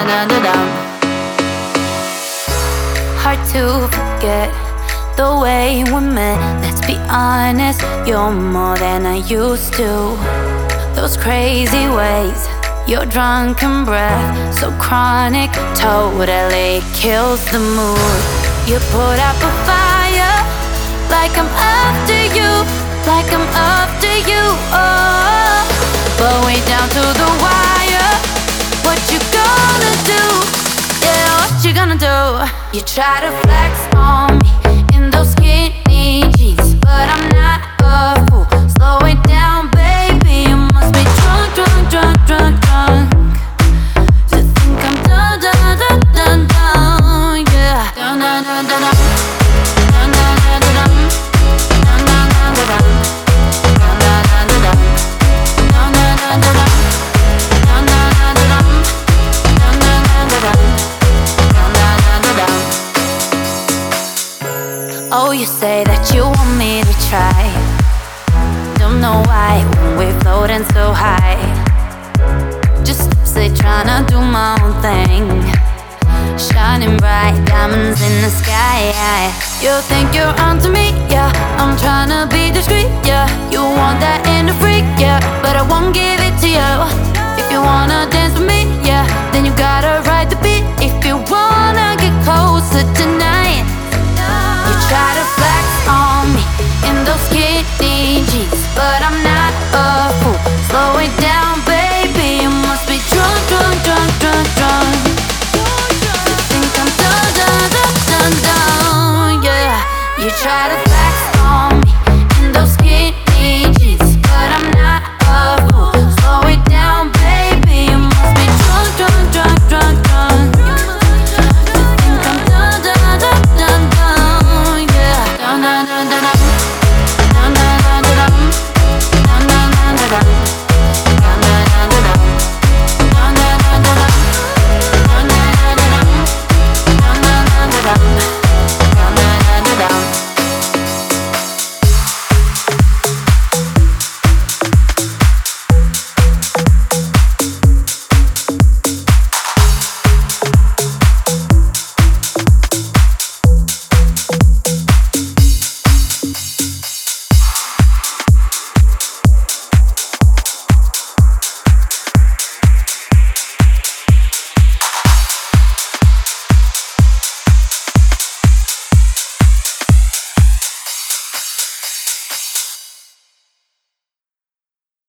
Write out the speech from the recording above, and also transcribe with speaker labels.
Speaker 1: dun dun dun. Hard to forget the way we met. Let's be honest, you're more than I used to. Those crazy ways, your drunken breath, so chronic, totally kills the mood. You put up a fire, like I'm after you, like I'm after you, oh. But way down to the wire, what you gonna do? Yeah, what you gonna do? You try to flex on me in those skinny jeans, but I'm not a fool. Slow it down, baby, you must be drunk, drunk, drunk, drunk, drunk to think I'm done, done, done, done, done, yeah. Dun, dun, dun, dun, dun. Dun, dun, dun, dun, dun. Dun, dun, dun, dun, dun. Dun, dun, dun, dun, dun. Dun, dun, dun, dun, dun. Dun, dun, dun, dun, dun. Dun, dun, dun, dun, dun. Dun, dun, dun, dun, dun. Oh, you say that you want me to try. Don't know why when we're floating so high. Just say tryna do my own thing. Shining bright diamonds in the sky. You think you're onto me, yeah,